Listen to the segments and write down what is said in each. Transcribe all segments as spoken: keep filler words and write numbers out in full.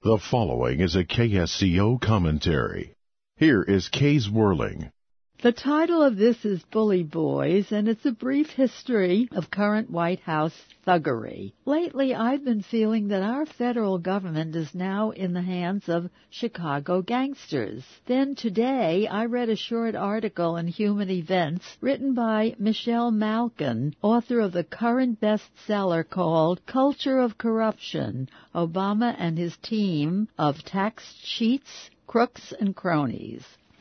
The following is a K S C O commentary. Here is Kay's Whirling. The title of this is Bully Boys, and it's a brief history of current White House thuggery. Lately, I've been feeling that our federal government is now in the hands of Chicago gangsters. Then today, I read a short article in Human Events written by Michelle Malkin, author of the current bestseller called Culture of Corruption, Obama and His Team of Tax Cheats, Crooks, and Cronies.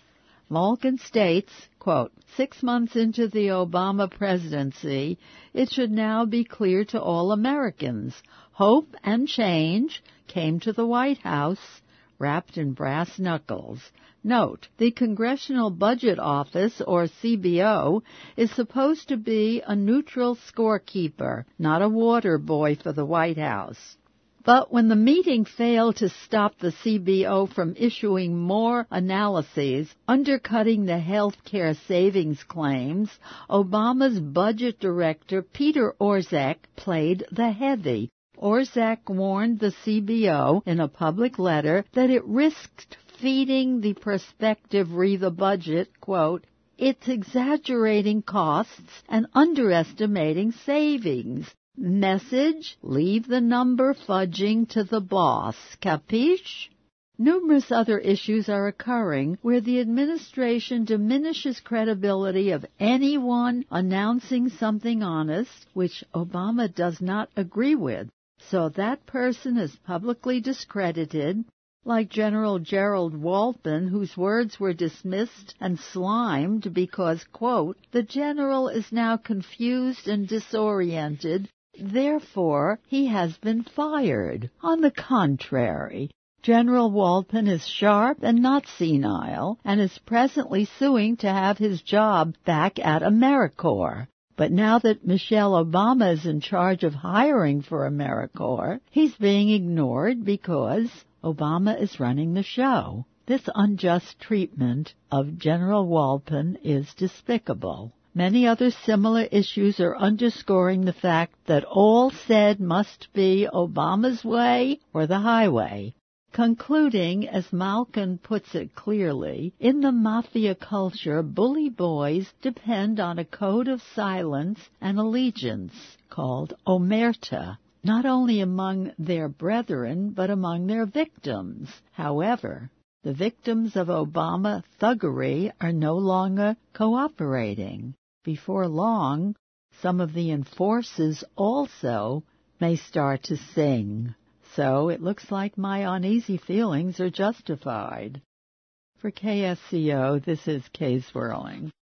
Malkin states, quote, six months into the Obama presidency, it should now be clear to all Americans. Hope and change came to the White House, wrapped in brass knuckles. Note, the Congressional Budget Office, or C B O, is supposed to be a neutral scorekeeper, not a water boy for the White House. But when the meeting failed to stop the C B O from issuing more analyses, undercutting the health care savings claims, Obama's budget director, Peter Orszag, played the heavy. Orszag warned the C B O in a public letter that it risked feeding the prospective re the budget, quote, it's exaggerating costs and underestimating savings. Message, leave the number fudging to the boss. Capiche? Numerous other issues are occurring where the administration diminishes credibility of anyone announcing something honest, which Obama does not agree with. So that person is publicly discredited, like General Gerald Walton, whose words were dismissed and slimed because, quote, the general is now confused and disoriented. Therefore, he has been fired. On the contrary, General Walton is sharp and not senile, and is presently suing to have his job back at AmeriCorps. But now that Michelle Obama is in charge of hiring for AmeriCorps, he's being ignored because Obama is running the show. This unjust treatment of General Walton is despicable. Many other similar issues are underscoring the fact that all said must be Obama's way or the highway. Concluding, as Malkin puts it clearly, in the mafia culture, bully boys depend on a code of silence and allegiance called omerta, not only among their brethren, but among their victims. However, the victims of Obama thuggery are no longer cooperating. Before long, some of the enforcers also may start to sing. So it looks like my uneasy feelings are justified. For K S C O, this is Kay Swirling.